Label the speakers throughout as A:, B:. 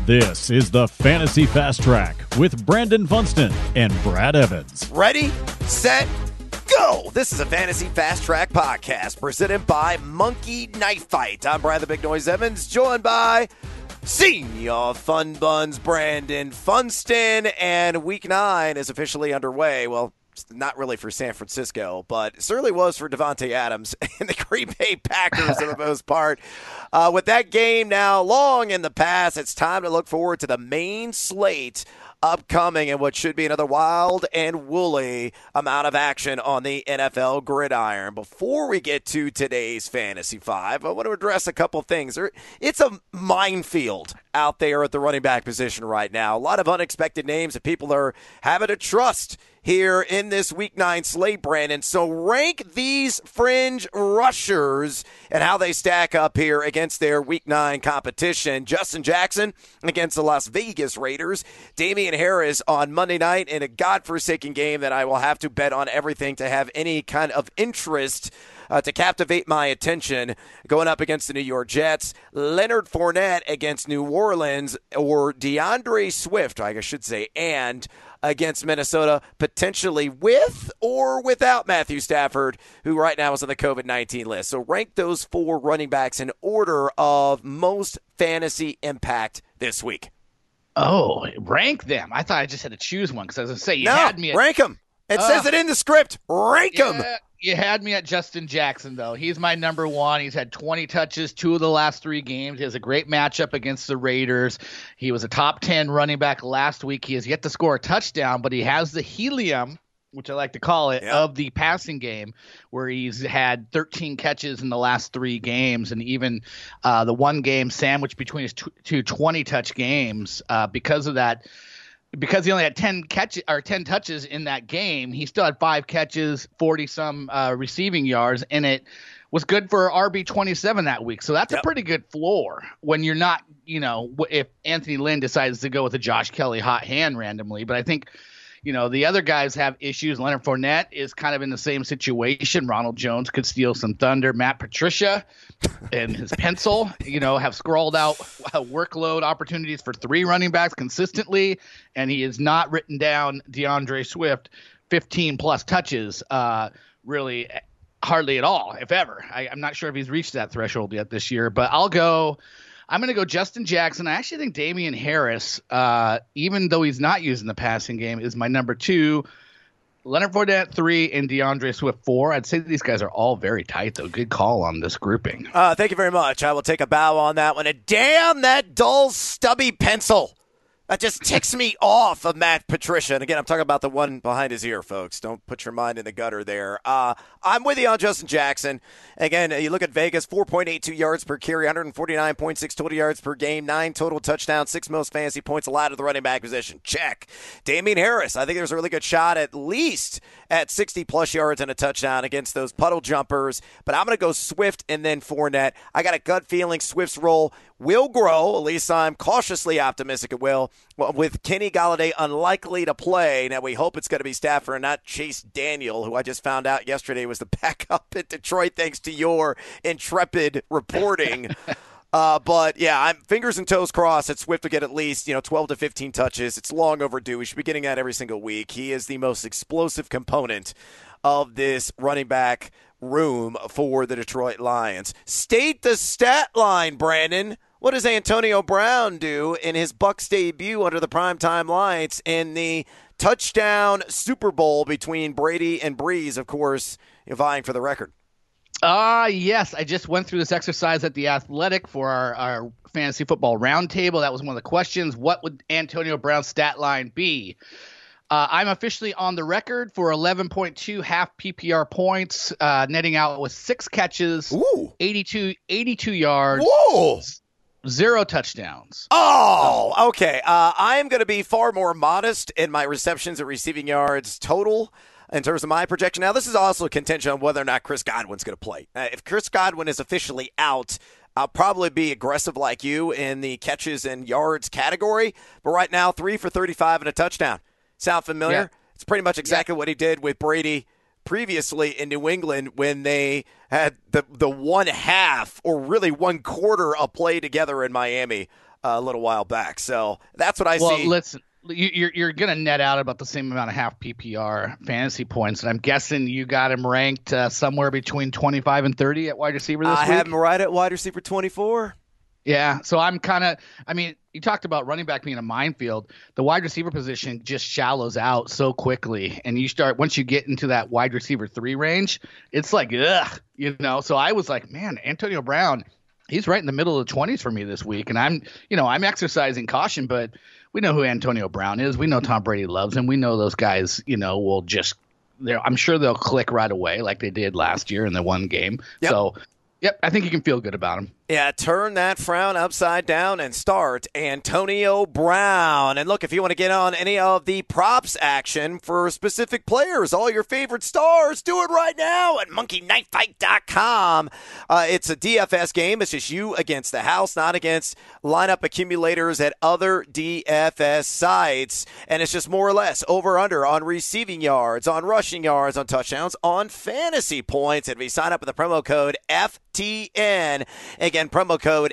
A: This is the Fantasy Fast Track with Brandon Funston and Brad Evans.
B: Ready, set, go! This is a Fantasy Fast Track podcast presented by Monkey Knife Fight. I'm Brad the Big Noise Evans, joined by Senior Fun Buns Brandon Funston, and Week 9 is officially underway. Well, not really for San Francisco, but it certainly was for Devontae Adams and the Green Bay Packers for the most part. With that game now long in the past, it's time to look forward to the main slate upcoming and what should be another wild and woolly amount of action on the NFL gridiron. Before we get to today's Fantasy 5, I want to address a couple things. It's a minefield out there at the running back position right now. A lot of unexpected names that people are having to trust here in this Week 9 slate, Brandon. So rank these fringe rushers and how they stack up here against their Week 9 competition. Justin Jackson against the Las Vegas Raiders. Damian Harris on Monday night in a godforsaken game that I will have to bet on everything to have any kind of interest to captivate my attention, going up against the New York Jets. Leonard Fournette against New Orleans, or DeAndre Swift, I should say, and against Minnesota, potentially with or without Matthew Stafford, who right now is on the COVID-19 list. So rank those four running backs in order of most fantasy impact this week.
C: Oh, rank them. I thought I just had to choose one because I was going to say, you had me at...
B: rank them. It says it in the script. Rank them.
C: You had me at Justin Jackson, though. He's my number one. He's had 20 touches 2 of the last 3 games. He has a great matchup against the Raiders. He was a top 10 running back last week. He has yet to score a touchdown, but he has the helium, which I like to call it, of the passing game, where he's had 13 catches in the last 3 games, and even the one game sandwiched between his two 20-touch games. Because of that, because he only had 10 touches in that game, he still had 5 catches, 40-some receiving yards, and it was good for RB27 that week. So that's a pretty good floor when you're not, if Anthony Lynn decides to go with a Josh Kelly hot hand randomly. But I think, the other guys have issues. Leonard Fournette is kind of in the same situation. Ronald Jones could steal some thunder. Matt Patricia and his pencil, have scrolled out workload opportunities for 3 running backs consistently, and he has not written down DeAndre Swift 15-plus touches really hardly at all, if ever. I'm not sure if he's reached that threshold yet this year, but I'm going to go Justin Jackson. I actually think Damian Harris, even though he's not using the passing game, is my number 2. Leonard Fournette 3 and DeAndre Swift 4. I'd say these guys are all very tight, though. Good call on this grouping.
B: Thank you very much. I will take a bow on that one. And damn that dull, stubby pencil. That just ticks me off of Matt Patricia. And again, I'm talking about the one behind his ear, folks. Don't put your mind in the gutter there. I'm with you on Justin Jackson. Again, you look at Vegas, 4.82 yards per carry, 149.6 total yards per game, 9 total touchdowns, 6 most fantasy points allowed at the running back position. Check. Damian Harris, I think there's a really good shot at least at 60-plus yards and a touchdown against those puddle jumpers. But I'm going to go Swift and then Fournette. I got a gut feeling Swift's role will grow. At least I'm cautiously optimistic it will. Well, with Kenny Golladay unlikely to play, now we hope it's going to be Stafford and not Chase Daniel, who I just found out yesterday was the backup in Detroit thanks to your intrepid reporting. But, yeah, I'm fingers and toes crossed that Swift will get at least 12 to 15 touches. It's long overdue. We should be getting that every single week. He is the most explosive component of this running back room for the Detroit Lions. State the stat line, Brandon. What does Antonio Brown do in his Bucs debut under the primetime lights in the touchdown Super Bowl between Brady and Breeze, of course, vying for the record?
C: Yes. I just went through this exercise at The Athletic for our fantasy football roundtable. That was one of the questions. What would Antonio Brown's stat line be? I'm officially on the record for 11.2 half PPR points, netting out with 6 catches, 82 yards.
B: Whoa!
C: 0 touchdowns.
B: Oh, okay. I'm going to be far more modest in my receptions and receiving yards total in terms of my projection. Now, this is also a contention on whether or not Chris Godwin's going to play. If Chris Godwin is officially out, I'll probably be aggressive like you in the catches and yards category. But right now, 3 for 35 and a touchdown. Sound familiar? Yeah. It's pretty much exactly what he did with Brady previously in New England when they had the one half or really one quarter of play together in Miami. a little while back. So that's what I see.
C: Well, listen, you're going to net out about the same amount of half PPR fantasy points, and I'm guessing you got him ranked somewhere between 25 and 30 at wide receiver this week.
B: I have him right at wide receiver 24.
C: Yeah, so I'm kind of – I mean, you talked about running back being a minefield. The wide receiver position just shallows out so quickly, and you start – once you get into that wide receiver 3 range, it's like, ugh, you know. So I was like, man, Antonio Brown, he's right in the middle of the 20s for me this week, and I'm exercising caution, but we know who Antonio Brown is. We know Tom Brady loves him. We know those guys, will just – I'm sure they'll click right away like they did last year in the one game.
B: Yep.
C: So, yep, I think you can feel good about him.
B: Yeah, turn that frown upside down and start Antonio Brown. And look, if you want to get on any of the props action for specific players, all your favorite stars, do it right now at monkeyknifefight.com. It's a DFS game. It's just you against the house, not against lineup accumulators at other DFS sites. And it's just more or less over-under on receiving yards, on rushing yards, on touchdowns, on fantasy points. And if you sign up with the promo code FTN, again, promo code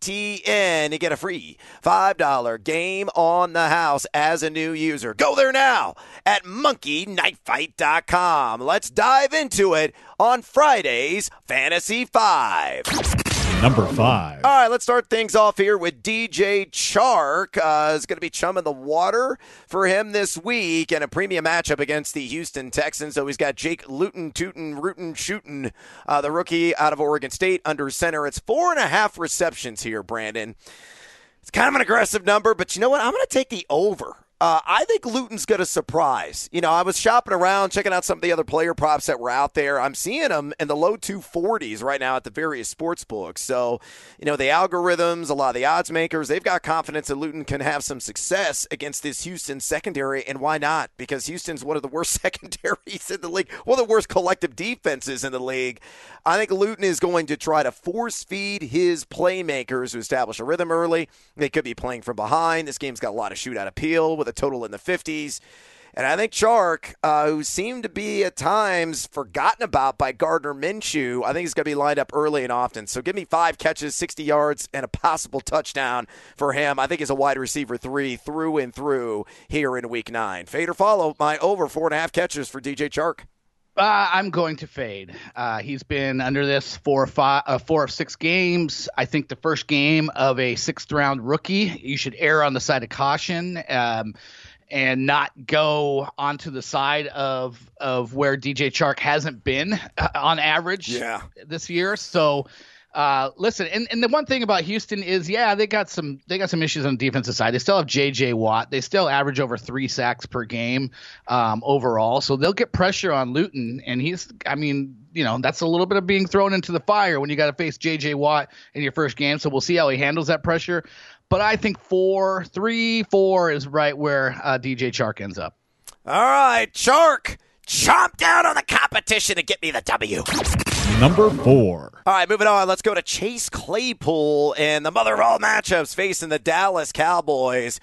B: FTN, you get a free $5 game on the house as a new user. Go there now at monkeyknifefight.com. Let's dive into it on Friday's Fantasy 5.
A: Number 5.
B: All right, let's start things off here with DJ Chark. Is going to be chumming the water for him this week and a premium matchup against the Houston Texans. So he's got Jake Luton, Tootin, Rootin, Shootin, the rookie out of Oregon State under center. It's 4.5 receptions here, Brandon. It's kind of an aggressive number, but you know what? I'm going to take the over. I think Luton's going to surprise. I was shopping around, checking out some of the other player props that were out there. I'm seeing them in the low 240s right now at the various sports books. So, the algorithms, a lot of the odds makers, they've got confidence that Luton can have some success against this Houston secondary. And why not? Because Houston's one of the worst secondaries in the league, one of the worst collective defenses in the league. I think Luton is going to try to force feed his playmakers to establish a rhythm early. They could be playing from behind. This game's got a lot of shootout appeal with a total in the 50s. And I think Chark, who seemed to be at times forgotten about by Gardner Minshew, I think he's going to be lined up early and often. So give me 5 catches, 60 yards, and a possible touchdown for him. I think he's a wide receiver 3 through and through here in Week 9. Fade or follow my over 4.5 catches for DJ Chark.
C: I'm going to fade. He's been under this 4 of 6 games. I think the first game of a 6th-round rookie, you should err on the side of caution and not go onto the side of where DJ Chark hasn't been on average this year. So, listen, and the one thing about Houston is, they got some issues on the defensive side. They still have J.J. Watt. They still average over 3 sacks per game overall. So they'll get pressure on Luton, and that's a little bit of being thrown into the fire when you got to face J.J. Watt in your first game. So we'll see how he handles that pressure. But I think 4 is right where DJ Chark ends up.
B: All right, Chark, chomp down on the competition and get me the W.
A: Number 4.
B: All right, moving on. Let's go to Chase Claypool and the mother of all matchups facing the Dallas Cowboys.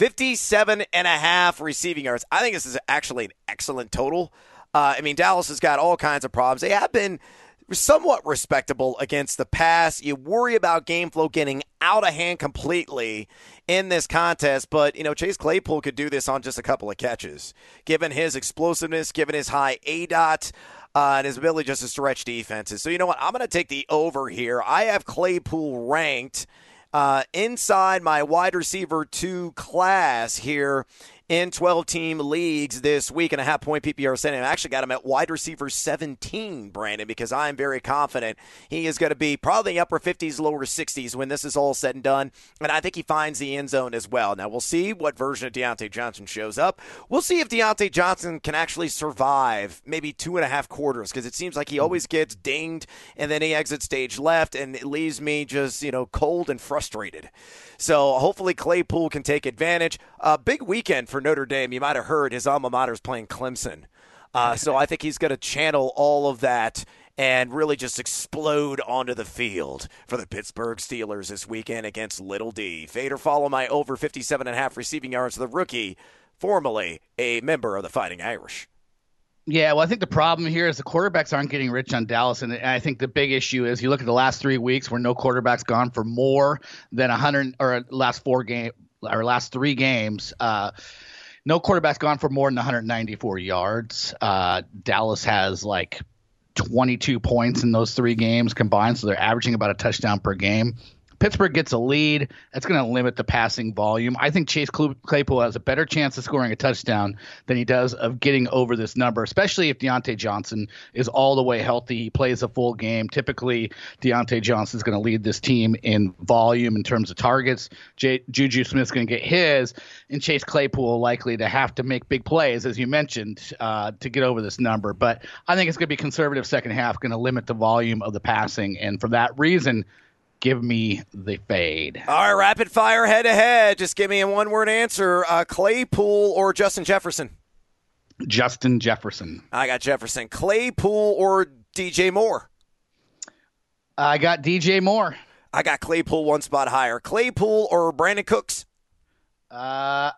B: 57.5 receiving yards. I think this is actually an excellent total. Dallas has got all kinds of problems. They have been somewhat respectable against the pass. You worry about game flow getting out of hand completely in this contest, but Chase Claypool could do this on just a couple of catches, given his explosiveness, given his high ADOT, and his ability just to stretch defenses. So you know what? I'm going to take the over here. I have Claypool ranked inside my wide receiver 2 class here in 12-team leagues this week and a half-point PPR setting. I actually got him at wide receiver 17, Brandon, because I'm very confident he is going to be probably upper 50s, lower 60s when this is all said and done, and I think he finds the end zone as well. Now, we'll see what version of Deontay Johnson shows up. We'll see if Deontay Johnson can actually survive maybe 2.5 quarters, because it seems like he always gets dinged, and then he exits stage left, and it leaves me just, cold and frustrated. So hopefully Claypool can take advantage. Big weekend for Notre Dame. You might have heard his alma mater is playing Clemson. So I think he's going to channel all of that and really just explode onto the field for the Pittsburgh Steelers this weekend against Little D. Fade or follow my over 57.5 receiving yards of the rookie, formerly a member of the Fighting Irish.
C: Yeah, well, I think the problem here is the quarterbacks aren't getting rich on Dallas, and I think the big issue is you look at the last 3 weeks where no quarterback's gone for more than 100, or last 3 games. No quarterback's gone for more than 194 yards. Dallas has like 22 points in those 3 games combined, so they're averaging about a touchdown per game. Pittsburgh gets a lead. That's going to limit the passing volume. I think Chase Claypool has a better chance of scoring a touchdown than he does of getting over this number, especially if Deontay Johnson is all the way healthy. He plays a full game. Typically, Deontay Johnson is going to lead this team in volume in terms of targets. Juju Smith's going to get his, and Chase Claypool likely to have to make big plays, as you mentioned, to get over this number. But I think it's going to be conservative second half, going to limit the volume of the passing, and for that reason, give me the fade.
B: All right, rapid fire head-to-head. Just give me a one-word answer. Claypool or Justin Jefferson?
C: Justin Jefferson.
B: I got Jefferson. Claypool or DJ Moore?
C: I got DJ Moore.
B: I got Claypool one spot higher. Claypool or Brandon Cooks?
C: I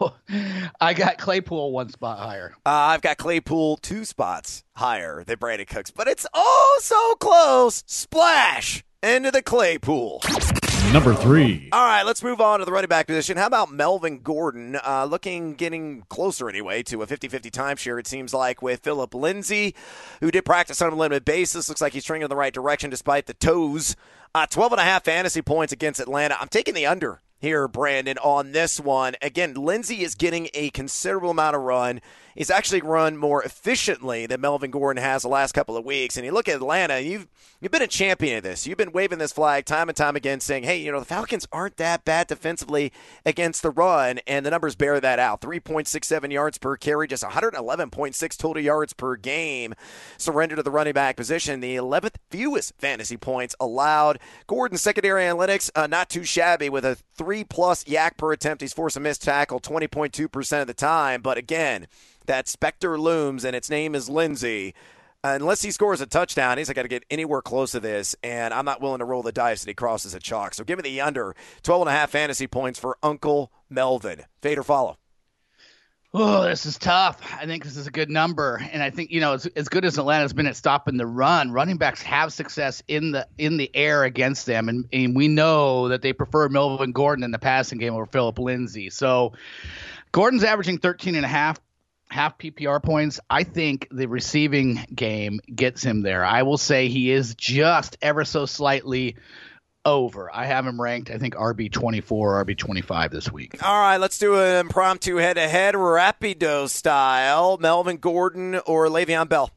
C: got Claypool one spot higher.
B: I've got Claypool 2 spots higher than Brandon Cooks, but it's oh so close. Splash into the Claypool.
A: Number 3.
B: All right, let's move on to the running back position. How about Melvin Gordon? Getting closer anyway to a 50-50 timeshare, it seems like, with Phillip Lindsay, who did practice on a limited basis. Looks like he's trending in the right direction despite the toes. 12.5 fantasy points against Atlanta. I'm taking the under here, Brandon, on this one. Again, Lindsay is getting a considerable amount of run. He's actually run more efficiently than Melvin Gordon has the last couple of weeks. And you look at Atlanta, you've been a champion of this. You've been waving this flag time and time again saying, hey, the Falcons aren't that bad defensively against the run, and the numbers bear that out. 3.67 yards per carry, just 111.6 total yards per game surrendered to the running back position. The 11th fewest fantasy points allowed. Gordon's secondary analytics, not too shabby with a 3+ yak per attempt. He's forced a missed tackle 20.2% of the time. But again, that specter looms, and its name is Lindsay. Unless he scores a touchdown, he's not going to get anywhere close to this, and I'm not willing to roll the dice that he crosses a chalk. So give me the under. 12.5 fantasy points for Uncle Melvin. Fade or follow?
C: Oh, this is tough. I think this is a good number, and I think as good as Atlanta's been at stopping the run, running backs have success in the air against them, and we know that they prefer Melvin Gordon in the passing game over Phillip Lindsay. So Gordon's averaging 13.5 half PPR points. I think the receiving game gets him there. I will say he is just ever so slightly over. I have him ranked, I think, RB24, RB25 this week.
B: All right, let's do an impromptu head-to-head, Rapido style. Melvin Gordon or Le'Veon Bell?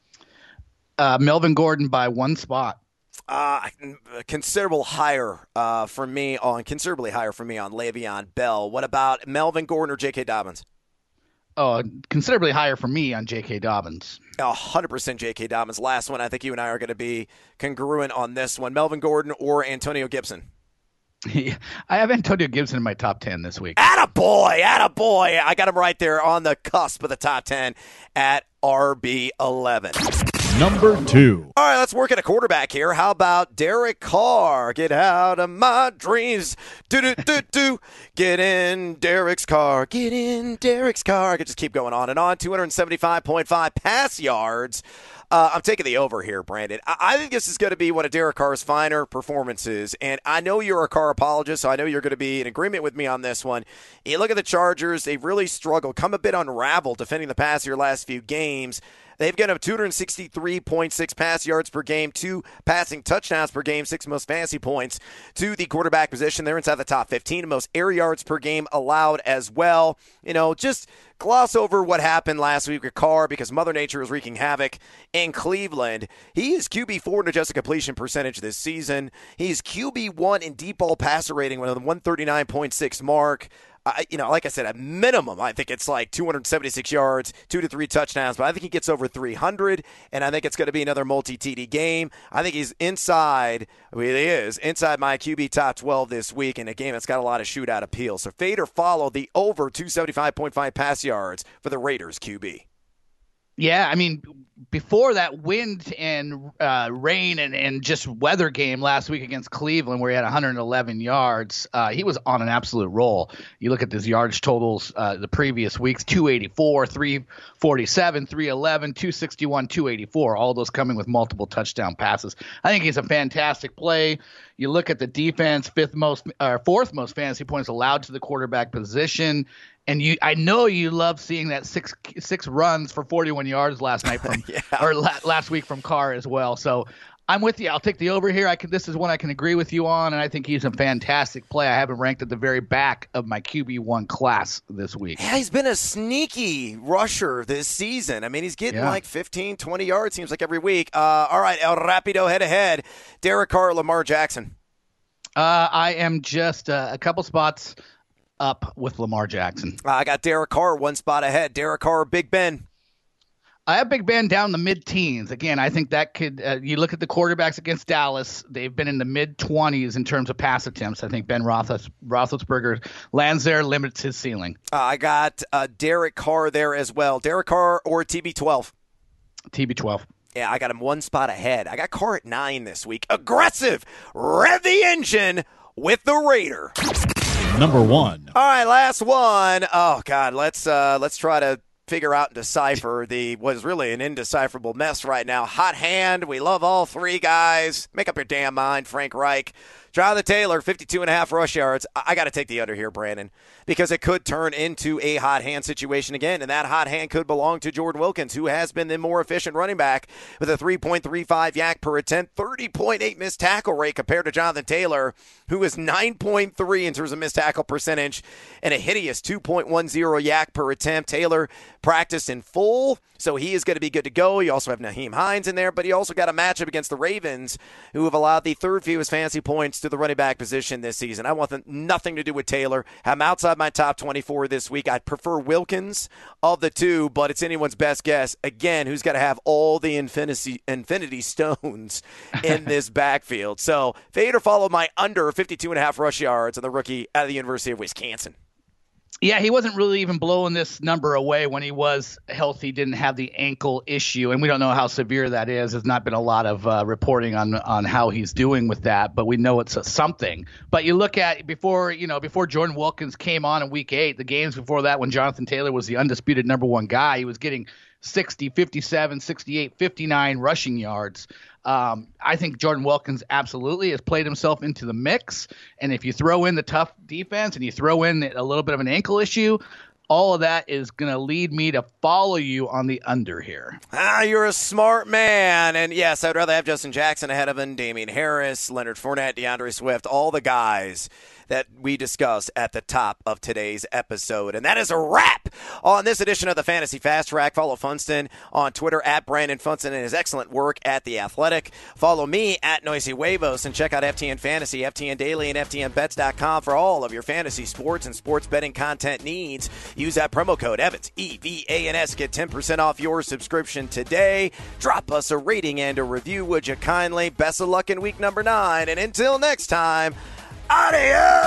C: Melvin Gordon by 1 spot.
B: Considerably higher for me on Le'Veon Bell. What about Melvin Gordon or J.K. Dobbins?
C: Oh, considerably higher for me on J.K. Dobbins.
B: 100% J.K. Dobbins. Last one, I think you and I are going to be congruent on this one. Melvin Gordon or Antonio Gibson?
C: I have Antonio Gibson in my top 10 this week.
B: Attaboy. I got him right there on the cusp of the top 10 at RB11.
A: Number 2.
B: All right, let's work at a quarterback here. How about Derek Carr? Get out of my dreams. Do. Get in Derek's car. Get in Derek's car. I could just keep going on and on. 275.5 pass yards. I'm taking the over here, Brandon. I think this is going to be one of Derek Carr's finer performances, and I know you're a Carr apologist, so I know you're going to be in agreement with me on this one. You look at the Chargers, they've really struggled, come a bit unraveled defending the pass your last few games. They've got up 263.6 pass yards per game, 2 passing touchdowns per game, 6 most fantasy points to the quarterback position. They're inside the top 15, most air yards per game allowed as well. Just gloss over what happened last week with Carr because Mother Nature is wreaking havoc in Cleveland. He is QB4 in adjusted completion percentage this season. He's QB1 in deep ball passer rating with a 139.6 mark. Like I said, at minimum, I think it's like 276 yards, 2 to 3 touchdowns, but I think he gets over 300, and I think it's going to be another multi-TD game. I think he's inside my QB top 12 this week in a game that's got a lot of shootout appeal. So fade or follow the over 275.5 pass yards for the Raiders QB.
C: Yeah, I mean, before that wind and rain and just weather game last week against Cleveland, where he had 111 yards, he was on an absolute roll. You look at his yardage totals the previous weeks: 284, 347, 311, 261, 284. All those coming with multiple touchdown passes. I think he's a fantastic play. You look at the defense, fourth most fantasy points allowed to the quarterback position. And I know you love seeing that six runs for 41 yards last night from last week from Carr as well. So I'm with you. I'll take the over here. This is one I can agree with you on, and I think he's a fantastic play. I have him ranked at the very back of my QB1 class this week.
B: Yeah, he's been a sneaky rusher this season. I mean, he's getting like 15, 20 yards, seems like every week. All right, El Rapido head-to-head. Derek Carr, Lamar Jackson.
C: I am just a couple spots up with Lamar Jackson.
B: I got Derek Carr one spot ahead. Derek Carr, Big Ben.
C: I have Big Ben down the mid-teens. Again, I think that could you look at the quarterbacks against Dallas, they've been in the mid-20s in terms of pass attempts. I think Ben Roethlisberger lands there, limits his ceiling.
B: I got Derek Carr there as well. Derek Carr or TB12?
C: TB12.
B: Yeah, I got him one spot ahead. I got Carr at 9 this week. Aggressive. Rev the engine with the Raider.
A: Number 1.
B: All right, last one. Oh, God, let's try to figure out and decipher what is really an indecipherable mess right now. Hot hand. We love all three guys. Make up your damn mind, Frank Reich. Jonathan Taylor, 52.5 rush yards. I got to take the under here, Brandon, because it could turn into a hot hand situation again, and that hot hand could belong to Jordan Wilkins, who has been the more efficient running back with a 3.35 yak per attempt, 30.8 missed tackle rate compared to Jonathan Taylor, who is 9.3 in terms of missed tackle percentage and a hideous 2.10 yak per attempt. Taylor practiced in full, so he is going to be good to go. You also have Nyheim Hines in there, but you also got a matchup against the Ravens, who have allowed the third fewest fantasy points to the running back position this season. I want nothing to do with Taylor. I'm outside my top 24 this week. I'd prefer Wilkins of the two, but it's anyone's best guess. Again, who's got to have all the infinity stones in this backfield. So fade or follow my under 52.5 rush yards on the rookie out of the University of Wisconsin.
C: Yeah, he wasn't really even blowing this number away when he was healthy, didn't have the ankle issue, and we don't know how severe that is. There's not been a lot of reporting on how he's doing with that, but we know it's something. But you look at before Jordan Wilkins came on in week 8, the games before that when Jonathan Taylor was the undisputed number 1 guy, he was getting 60, 57, 68, 59 rushing yards. I think Jordan Wilkins absolutely has played himself into the mix. And if you throw in the tough defense and you throw in a little bit of an ankle issue, all of that is going to lead me to follow you on the under here.
B: You're a smart man. And yes, I'd rather have Justin Jackson ahead of him, Damian Harris, Leonard Fournette, DeAndre Swift, all the guys that we discussed at the top of today's episode. And that is a wrap on this edition of the Fantasy Fast Track. Follow Funston on Twitter at Brandon Funston and his excellent work at The Athletic. Follow me at Noisy Huevos and check out FTN Fantasy, FTN Daily, and FTNBets.com for all of your fantasy sports and sports betting content needs. Use that promo code Evans, EVANS. Get 10% off your subscription today. Drop us a rating and a review, would you kindly? Best of luck in week number 9. And until next time, adios!